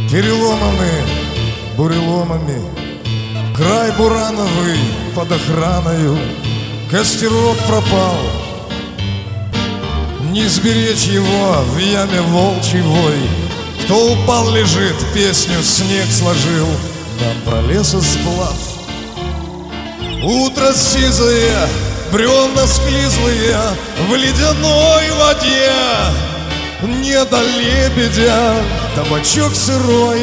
Переломаны буреломами, край бурановый под охраною, костерок пропал, не сберечь его в яме волчьей вой. Кто упал, лежит, песню снег сложил нам про лесосплав. Утро сизое, бревна склизлые в ледяной воде, не до лебедя, табачок сырой.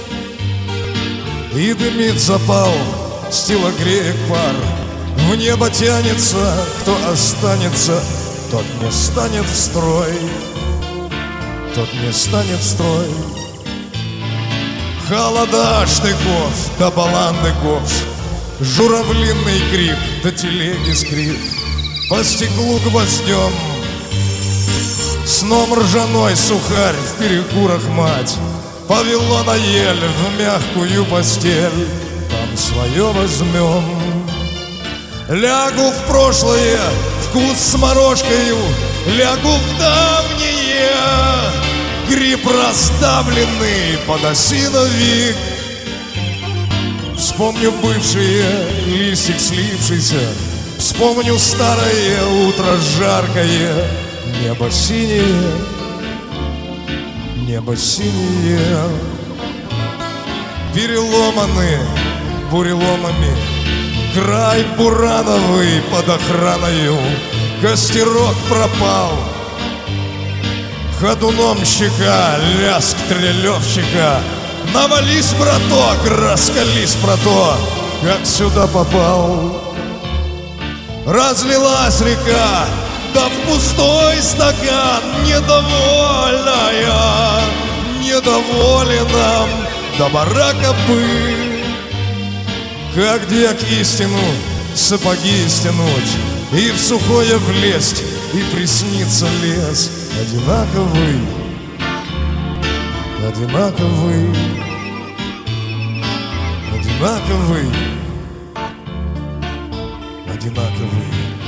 И дымит запал, с телогреек пар, в небо тянется, кто останется, тот не станет в строй, тот не станет в строй. Холода штыков да баланды ковш, журавлиный крик да телеги скрип, по стеклу гвоздем сном ржаной сухарь в перекурах мать повела на ель в мягкую постель. Там свое возьмем. Лягу в прошлое, вкус с морожкою, лягу в давнее, гриб раздавленный под осиновик. Вспомню бывшие, листик слившийся, вспомню старое утро жаркое, небо синее, небо синее. Переломаны буреломами, край бурановый под охраною, костерок пропал, ходуном щека, лязг трелевщика. Навались, браток, раскались про то, как сюда попал. Разлилась река, да в пустой стакан, недовольная, недоволен нам до барака бы. Как дьяк истину сапоги стянуть и в сухое влезть, и приснится лес одинаковый, одинаковый, одинаковый, одинаковый.